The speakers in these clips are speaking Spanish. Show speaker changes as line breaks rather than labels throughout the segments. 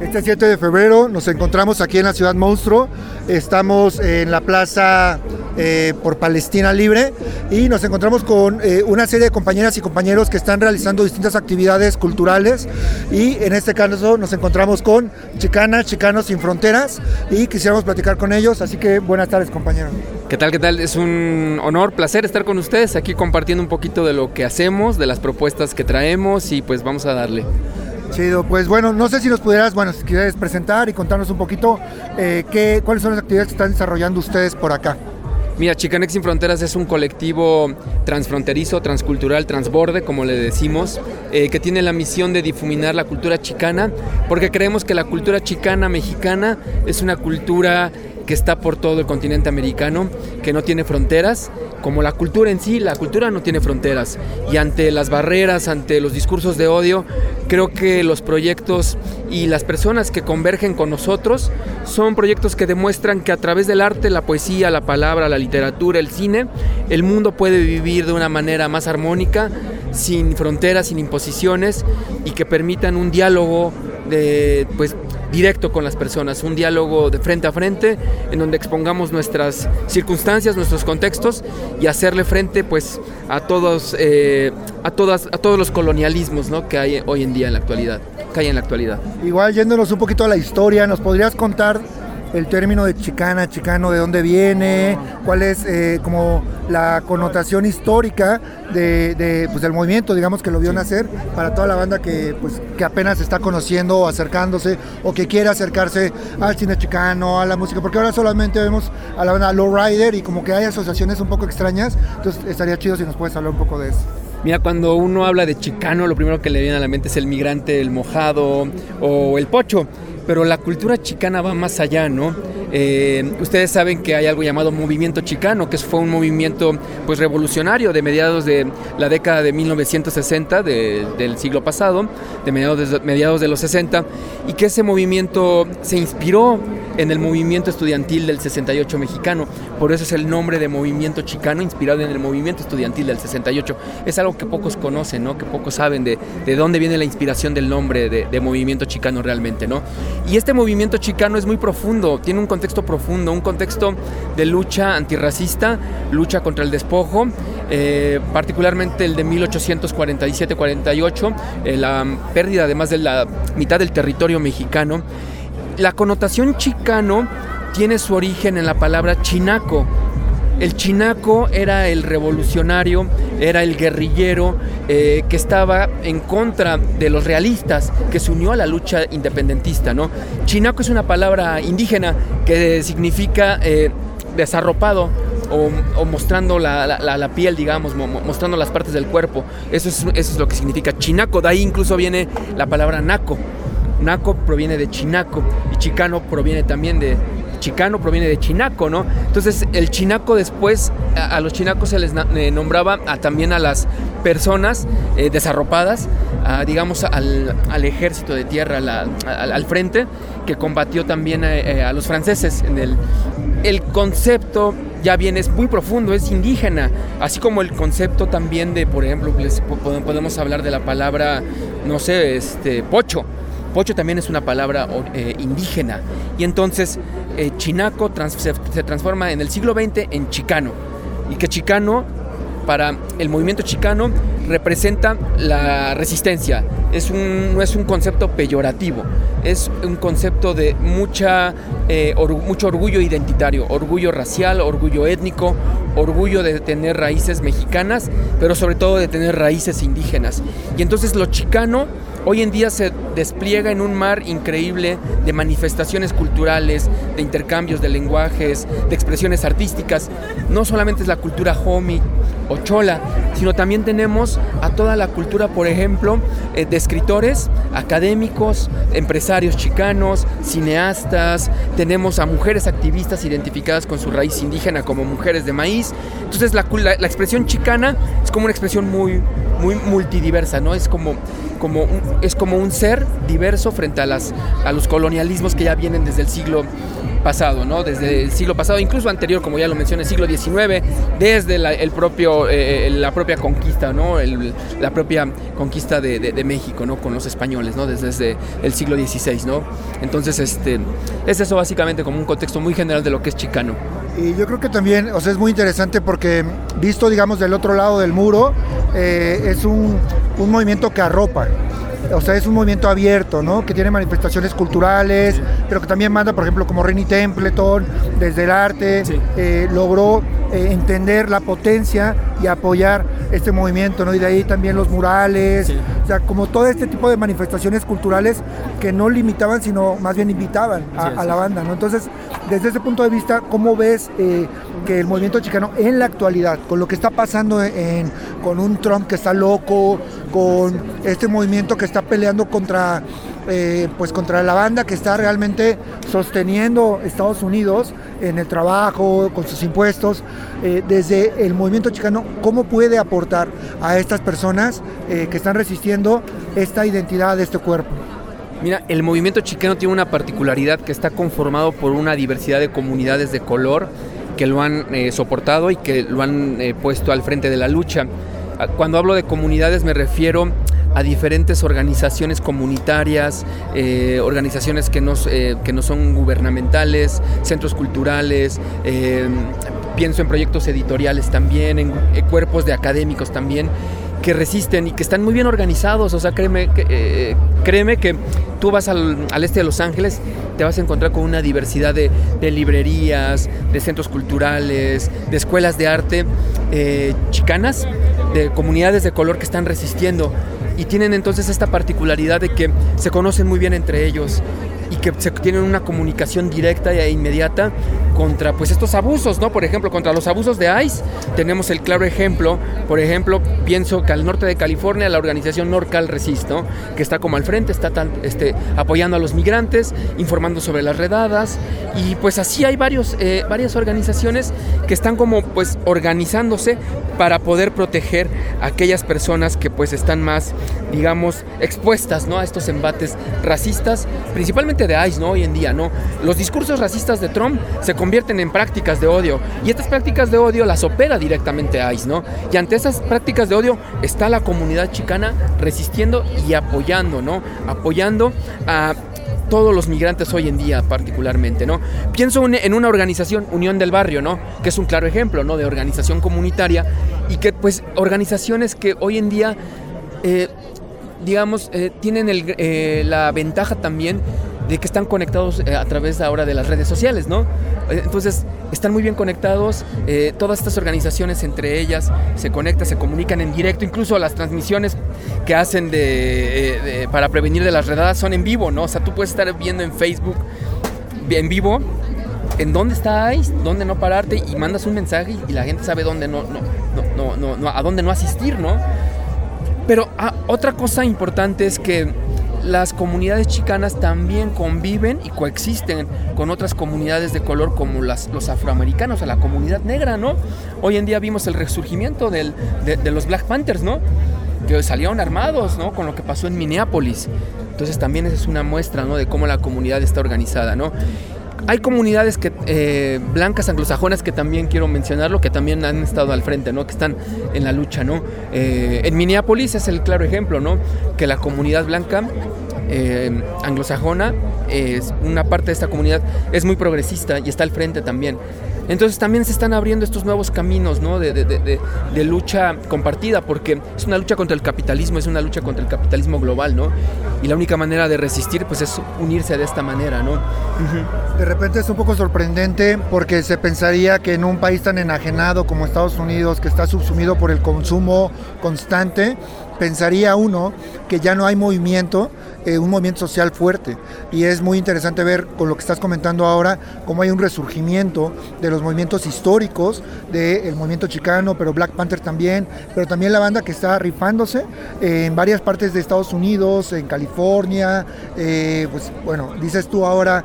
Este 7 de febrero nos encontramos aquí en la Ciudad Monstruo. Estamos en la plaza por Palestina Libre y nos encontramos con una serie de compañeras y compañeros que están realizando distintas actividades culturales, y en este caso nos encontramos con Chicanos Sin Fronteras y quisiéramos platicar con ellos, así que buenas tardes, compañeros.
¿Qué tal? ¿Qué tal? Es un honor, placer estar con ustedes aquí compartiendo un poquito de lo que hacemos, de las propuestas que traemos, y pues vamos a darle.
Chido, pues bueno, no sé si nos pudieras, si quieres presentar y contarnos un poquito cuáles son las actividades que están desarrollando ustedes por acá.
Mira, Chicanx Sin Fronteras es un colectivo transfronterizo, transcultural, transborde, como le decimos, que tiene la misión de difuminar la cultura chicana, porque creemos que la cultura chicana mexicana es una cultura que está por todo el continente americano, que no tiene fronteras, como la cultura en sí. La cultura no tiene fronteras, y ante las barreras, ante los discursos de odio, creo que los proyectos y las personas que convergen con nosotros son proyectos que demuestran que a través del arte, la poesía, la palabra, la literatura, el cine, el mundo puede vivir de una manera más armónica, sin fronteras, sin imposiciones, y que permitan un diálogo directo con las personas, un diálogo de frente a frente, en donde expongamos nuestras circunstancias, nuestros contextos, y hacerle frente pues a todos los colonialismos, ¿no?, que hay hoy en día en la actualidad,
Igual, yéndonos un poquito a la historia, ¿nos podrías contar el término de chicano, de dónde viene, cuál es como la connotación histórica del movimiento, digamos, que lo vio nacer, para toda la banda que apenas está conociendo o acercándose, o que quiere acercarse al cine chicano, a la música, porque ahora solamente vemos a la banda Lowrider y como que hay asociaciones un poco extrañas, entonces estaría chido si nos puedes hablar un poco de eso.
Mira, cuando uno habla de chicano, lo primero que le viene a la mente es el migrante, el mojado o el pocho, pero la cultura chicana va más allá, ¿no? Ustedes saben que hay algo llamado movimiento chicano, que fue un movimiento pues revolucionario de mediados de la década de 1960 del siglo pasado, de mediados de los 60, y que ese movimiento se inspiró en el movimiento estudiantil del 68 mexicano. Por eso es el nombre de movimiento chicano, inspirado en el movimiento estudiantil del 68. Es algo que pocos conocen, ¿no?, que pocos saben de dónde viene la inspiración del nombre de movimiento chicano realmente, ¿no? Y este movimiento chicano es muy profundo, tiene un contexto profundo, un contexto de lucha antirracista, lucha contra el despojo, particularmente el de 1847-48, la pérdida de más de la mitad del territorio mexicano. La connotación chicano tiene su origen en la palabra chinaco. El chinaco era el revolucionario, era el guerrillero que estaba en contra de los realistas, que se unió a la lucha independentista, ¿no? Chinaco es una palabra indígena que significa desarropado, o mostrando la piel, digamos, mostrando las partes del cuerpo. Eso es lo que significa chinaco. De ahí incluso viene la palabra naco. Naco proviene de chinaco, y chicano proviene también de chinaco, ¿no? Entonces el chinaco, después a los chinacos se les nombraba también a las personas desarropadas, digamos al ejército de tierra, al frente, que combatió también a los franceses. El concepto ya bien es muy profundo, es indígena, así como el concepto también de, por ejemplo, podemos hablar de la palabra, no sé, pocho. Pocho también es una palabra indígena, y entonces chinaco se transforma en el siglo XX en chicano, y que chicano, para el movimiento chicano, representa la resistencia. No es un concepto peyorativo, es un concepto de mucho orgullo identitario, orgullo racial, orgullo étnico, orgullo de tener raíces mexicanas, pero sobre todo de tener raíces indígenas. Y entonces lo chicano hoy en día se despliega en un mar increíble de manifestaciones culturales, de intercambios de lenguajes, de expresiones artísticas. No solamente es la cultura homi o chola, sino también tenemos a toda la cultura, por ejemplo, de escritores, académicos, empresarios chicanos, cineastas. Tenemos a mujeres activistas identificadas con su raíz indígena como mujeres de maíz. Entonces la expresión chicana es como una expresión muy multidiversa, ¿no? Es como es como un ser diverso frente a los colonialismos que ya vienen desde el siglo pasado, ¿no? Desde el siglo pasado, incluso anterior, como ya lo mencioné, el siglo XIX, desde la propia conquista, ¿no? La propia conquista de México, ¿no? Con los españoles, ¿no? Desde el siglo XVI, ¿no? Entonces, es eso básicamente como un contexto muy general de lo que es Chicano.
Y yo creo que también, o sea, es muy interesante porque visto, digamos, del otro lado del muro, es un movimiento que arropa. O sea, es un movimiento abierto, ¿no? Que tiene manifestaciones culturales, sí, pero que también manda, por ejemplo, como Renny Templeton, desde el arte, sí, logró entender la potencia y apoyar este movimiento, ¿no? Y de ahí también los murales, sí, o sea, como todo este tipo de manifestaciones culturales que no limitaban, sino más bien invitaban a la banda, ¿no? Entonces, desde ese punto de vista, ¿cómo ves que el movimiento chicano en la actualidad, con lo que está pasando con un Trump que está loco, con este movimiento que está peleando contra la banda que está realmente sosteniendo Estados Unidos en el trabajo, con sus impuestos, desde el movimiento chicano, ¿cómo puede aportar a estas personas que están resistiendo esta identidad de este cuerpo?
Mira, el movimiento chicano tiene una particularidad que está conformado por una diversidad de comunidades de color que lo han soportado y que lo han puesto al frente de la lucha. Cuando hablo de comunidades me refiero a diferentes organizaciones comunitarias, organizaciones que no son gubernamentales, centros culturales, pienso en proyectos editoriales también, en cuerpos de académicos también, que resisten y que están muy bien organizados. O sea, créeme que tú vas al este de Los Ángeles, te vas a encontrar con una diversidad de librerías, de centros culturales, de escuelas de arte chicanas, de comunidades de color que están resistiendo y tienen entonces esta particularidad de que se conocen muy bien entre ellos y que tienen una comunicación directa e inmediata contra pues estos abusos, ¿no? Por ejemplo, contra los abusos de ICE tenemos el claro ejemplo. Por ejemplo, pienso que al norte de California la organización NorCal Resist, ¿no? Que está como al frente, está apoyando a los migrantes, informando sobre las redadas y pues así hay varias organizaciones que están como pues organizándose para poder proteger a aquellas personas que pues están más, digamos, expuestas, ¿no? A estos embates racistas, principalmente de ICE, ¿no? Hoy en día, ¿no? Los discursos racistas de Trump se convierten en prácticas de odio y estas prácticas de odio las opera directamente ICE, ¿no? Y ante esas prácticas de odio está la comunidad chicana resistiendo y apoyando, ¿no? Apoyando a todos los migrantes hoy en día particularmente, ¿no? Pienso en una organización, Unión del Barrio, ¿no? Que es un claro ejemplo, ¿no? De organización comunitaria y que pues organizaciones que hoy en día tienen la ventaja también de que están conectados a través ahora de las redes sociales, ¿no? Entonces están muy bien conectados, todas estas organizaciones entre ellas se conectan, se comunican en directo, incluso las transmisiones que hacen para prevenir de las redadas son en vivo, ¿no? O sea, tú puedes estar viendo en Facebook en vivo en dónde está ICE, dónde no pararte y mandas un mensaje y la gente sabe dónde a dónde no asistir, ¿no? Pero otra cosa importante es que las comunidades chicanas también conviven y coexisten con otras comunidades de color como los afroamericanos, a la comunidad negra, ¿no? Hoy en día vimos el resurgimiento de los Black Panthers, ¿no? Que salieron armados, ¿no? Con lo que pasó en Minneapolis. Entonces también esa es una muestra, ¿no? De cómo la comunidad está organizada, ¿no? Hay comunidades blancas anglosajonas que también quiero mencionarlo, que también han estado al frente, ¿no? Que están en la lucha, ¿no? En Minneapolis es el claro ejemplo, ¿no? Que la comunidad blanca anglosajona, una parte de esta comunidad es muy progresista y está al frente también. Entonces también se están abriendo estos nuevos caminos, ¿no? de lucha compartida, porque es una lucha contra el capitalismo, es una lucha contra el capitalismo global, ¿no? Y la única manera de resistir pues es unirse de esta manera, ¿no?
De repente es un poco sorprendente porque se pensaría que en un país tan enajenado como Estados Unidos, que está subsumido por el consumo constante, pensaría uno que ya no hay movimiento, un movimiento social fuerte, y es muy interesante ver con lo que estás comentando ahora cómo hay un resurgimiento de los movimientos históricos del movimiento chicano, pero Black Panther también, pero también la banda que está rifándose en varias partes de Estados Unidos, en California, pues bueno, dices tú ahora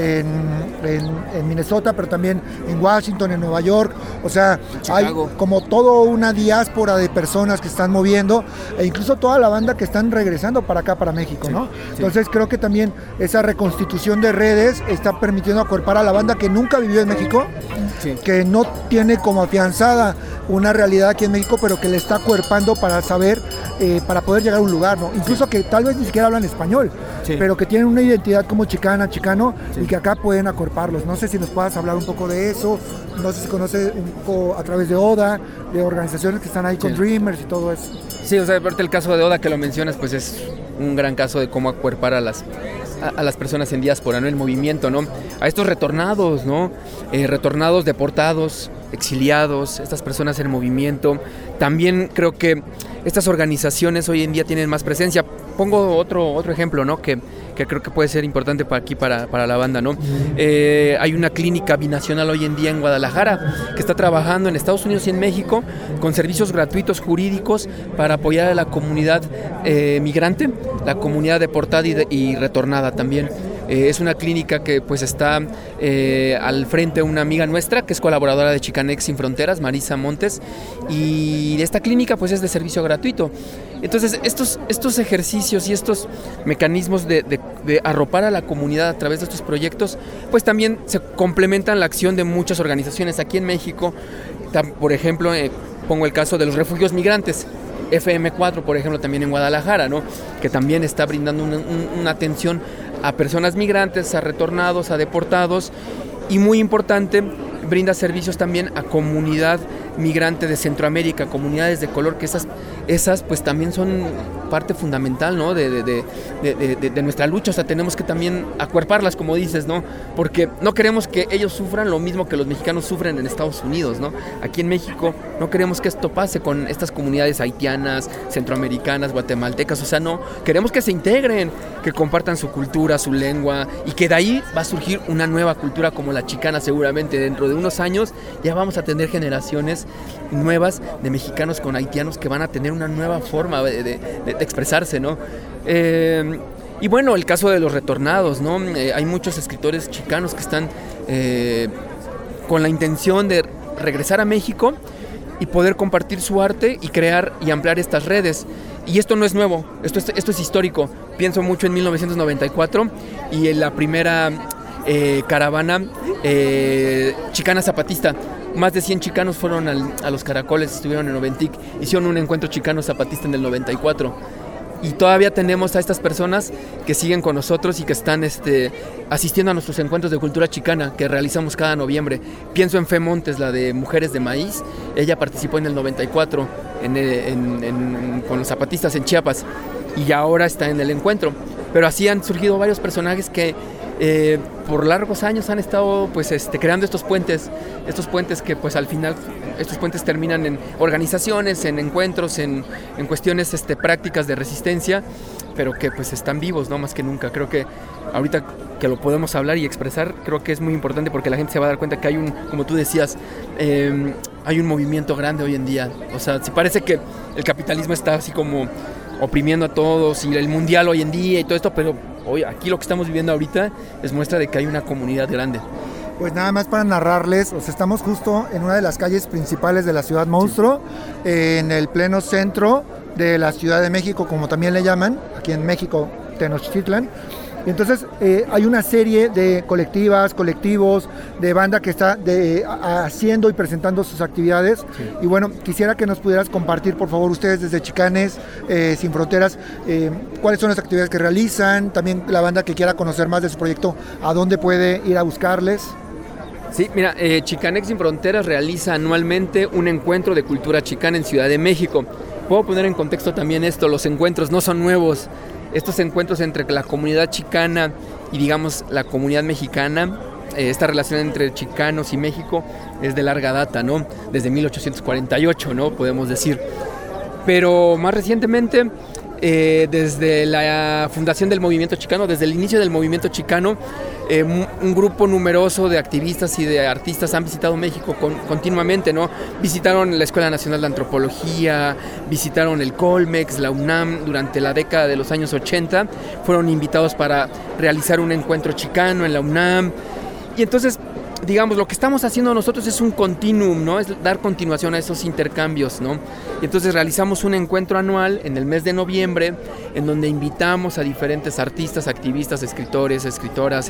en Minnesota, pero también en Washington, en Nueva York, o sea, Chicago. Hay como toda una diáspora de personas que están moviendo, e incluso toda la banda que están regresando para acá, para México, ¿no? Entonces creo que también esa reconstitución de redes está permitiendo acuerpar a la banda que nunca vivió en México, que no tiene como afianzada una realidad aquí en México, pero que le está acuerpando para saber, para poder llegar a un lugar, ¿no? Incluso que tal vez ni siquiera hablan español, pero que tienen una identidad como chicano, y que acá pueden acuerparlos. No sé si nos puedas hablar un poco de eso, no sé si conoces un poco a través de Oda, de organizaciones que están ahí con Dreamers y todo eso.
Sí, o sea, aparte el caso de Oda que lo mencionas, pues es un gran caso de cómo acuerpar a las personas en diáspora, ¿no? El movimiento, ¿no? A estos retornados, ¿no? Retornados, deportados, exiliados, estas personas en movimiento. También creo que estas organizaciones hoy en día tienen más presencia. Pongo otro ejemplo, ¿no? Que creo que puede ser importante para la banda, ¿no? Hay una clínica binacional hoy en día en Guadalajara que está trabajando en Estados Unidos y en México con servicios gratuitos jurídicos para apoyar a la comunidad migrante, la comunidad deportada y retornada también. Es una clínica que pues está al frente una amiga nuestra que es colaboradora de Chicanx Sin Fronteras, Marisa Montes, y esta clínica pues es de servicio gratuito. Entonces estos ejercicios y estos mecanismos de arropar a la comunidad a través de estos proyectos pues también se complementan la acción de muchas organizaciones aquí en México. Por ejemplo, pongo el caso de los refugios migrantes, FM4 por ejemplo también en Guadalajara, ¿no? Que también está brindando una atención a personas migrantes, a retornados, a deportados, y muy importante, brinda servicios también a comunidad migrante de Centroamérica, comunidades de color, que esas pues también son parte fundamental, ¿no? de nuestra lucha. O sea, tenemos que también acuerparlas, como dices, ¿no? Porque no queremos que ellos sufran lo mismo que los mexicanos sufren en Estados Unidos, ¿no? Aquí en México no queremos que esto pase con estas comunidades haitianas, centroamericanas, guatemaltecas. O sea, no, queremos que se integren, que compartan su cultura, su lengua, y que de ahí va a surgir una nueva cultura como la chicana. Seguramente dentro de unos años ya vamos a tener generaciones nuevas de mexicanos con haitianos que van a tener una nueva forma de expresarse, ¿no? Y bueno, el caso de los retornados, ¿no? Hay muchos escritores chicanos que están con la intención de regresar a México y poder compartir su arte y crear y ampliar estas redes. Y esto no es nuevo, esto es histórico. Pienso mucho en 1994 y en la primera caravana chicana zapatista. Más de 100 chicanos fueron a los Caracoles, estuvieron en Oventic, hicieron un encuentro chicano zapatista en el 94. Y todavía tenemos a estas personas que siguen con nosotros y que están asistiendo a nuestros encuentros de cultura chicana que realizamos cada noviembre. Pienso en Fe Montes, la de Mujeres de Maíz. Ella participó en el 94 con los zapatistas en Chiapas y ahora está en el encuentro. Pero así han surgido varios personajes que por largos años han estado pues creando estos puentes que pues al final estos puentes terminan en organizaciones, en encuentros, en cuestiones prácticas de resistencia, pero que pues están vivos, ¿no? Más que nunca. Creo que ahorita que lo podemos hablar y expresar, creo que es muy importante porque la gente se va a dar cuenta que hay como tú decías, hay un movimiento grande hoy en día. O sea, si parece que el capitalismo está así como oprimiendo a todos y el mundial hoy en día y todo esto, pero hoy aquí lo que estamos viviendo ahorita es muestra de que hay una comunidad grande.
Pues nada más para narrarles, o sea, estamos justo en una de las calles principales de la Ciudad Monstruo, en el pleno centro de la Ciudad de México, como también le llaman, aquí en México, Tenochtitlan. Y entonces hay una serie de colectivos, de banda que está haciendo y presentando sus actividades. Sí. Y bueno, quisiera que nos pudieras compartir, por favor, ustedes desde Chicanx Sin Fronteras, cuáles son las actividades que realizan, también la banda que quiera conocer más de su proyecto, a dónde puede ir a buscarles.
Sí, mira, Chicanx Sin Fronteras realiza anualmente un encuentro de cultura chicana en Ciudad de México. Puedo poner en contexto también esto, los encuentros no son nuevos. Estos encuentros entre la comunidad chicana y digamos la comunidad mexicana, esta relación entre chicanos y México es de larga data, ¿no? Desde 1848, ¿no? Podemos decir. Pero más recientemente, desde la fundación del movimiento chicano, desde el inicio del movimiento chicano, un grupo numeroso de activistas y de artistas han visitado México continuamente, ¿no? Visitaron la Escuela Nacional de Antropología, visitaron el Colmex, la UNAM durante la década de los años 80, fueron invitados para realizar un encuentro chicano en la UNAM. Y entonces, digamos, lo que estamos haciendo nosotros es un continuum, ¿no? Es dar continuación a esos intercambios, ¿no? Y entonces realizamos un encuentro anual en el mes de noviembre, en donde invitamos a diferentes artistas, activistas, escritores, escritoras,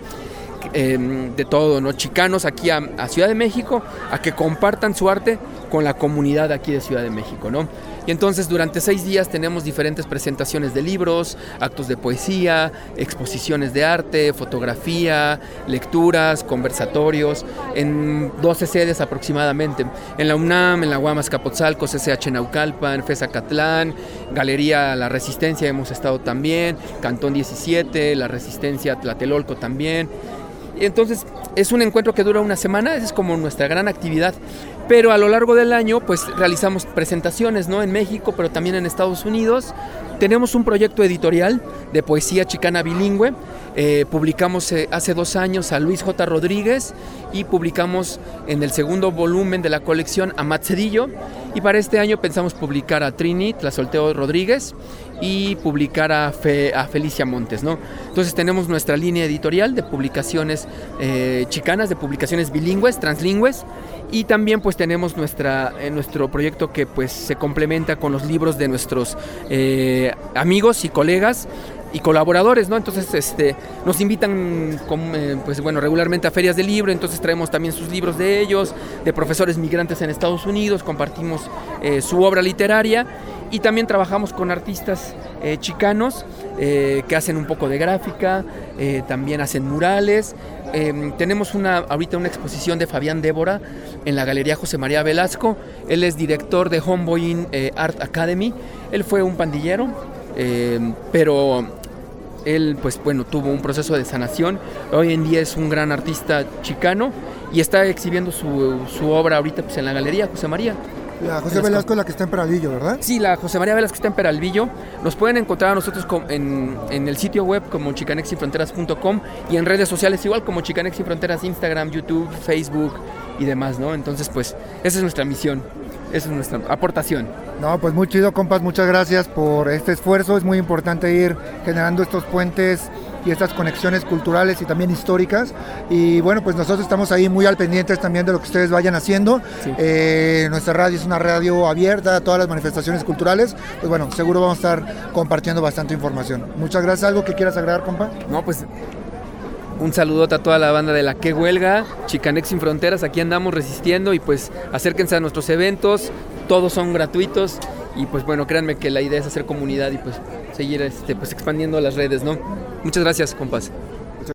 de todo, ¿no? Chicanos aquí a Ciudad de México, a que compartan su arte con la comunidad aquí de Ciudad de México, ¿no? Y entonces durante 6 días tenemos diferentes presentaciones de libros, actos de poesía, exposiciones de arte, fotografía, lecturas, conversatorios, en 12 sedes aproximadamente. En la UNAM, en la UAM Azcapotzalco, CCH Naucalpan, FES Acatlán, Galería La Resistencia hemos estado también, Cantón 17, La Resistencia Tlatelolco también. Y entonces es un encuentro que dura una semana, esa es como nuestra gran actividad. Pero a lo largo del año pues realizamos presentaciones, ¿no? En México, pero también en Estados Unidos. Tenemos un proyecto editorial de poesía chicana bilingüe. Publicamos hace 2 años a Luis J. Rodríguez y publicamos en el segundo volumen de la colección a Matt Cedillo. Y para este año pensamos publicar a Trini Tlazolteo Rodríguez y publicar a Felicia Montes, ¿no? Entonces tenemos nuestra línea editorial de publicaciones chicanas, de publicaciones bilingües, translingües. Y también pues tenemos nuestro proyecto que pues se complementa con los libros de nuestros amigos y colegas y colaboradores, ¿no? Entonces nos invitan pues bueno, regularmente a ferias de libro, entonces traemos también sus libros de ellos, de profesores migrantes en Estados Unidos, compartimos su obra literaria y también trabajamos con artistas chicanos que hacen un poco de gráfica, también hacen murales. Tenemos ahorita una exposición de Fabián Débora en la Galería José María Velasco. Él es director de Homeboy Art Academy. Él fue un pandillero, pero él pues bueno, tuvo un proceso de sanación. Hoy en día es un gran artista chicano y está exhibiendo su obra ahorita pues en la Galería José María.
La José Velasco es la que está en Peralvillo, ¿verdad?
Sí, la José María Velasco está en Peralvillo. Nos pueden encontrar a nosotros en el sitio web como chicanexsinfronteras.com y en redes sociales igual como Chicanex Sin Fronteras, Instagram, YouTube, Facebook y demás, ¿no? Entonces, pues, esa es nuestra misión, esa es nuestra aportación.
No, pues muy chido, compas, muchas gracias por este esfuerzo. Es muy importante ir generando estos puentes y estas conexiones culturales y también históricas. Y bueno, pues nosotros estamos ahí muy al pendientes también de lo que ustedes vayan haciendo. Sí. Nuestra radio es una radio abierta a todas las manifestaciones culturales. Pues bueno, seguro vamos a estar compartiendo bastante información. Muchas gracias. ¿Algo que quieras agregar, compa?
No, pues un saludote a toda la banda de la Que Huelga, Chicanex Sin Fronteras, aquí andamos resistiendo y pues acérquense a nuestros eventos, todos son gratuitos y pues bueno, créanme que la idea es hacer comunidad y pues seguir pues expandiendo las redes, ¿no? Muchas gracias, compas.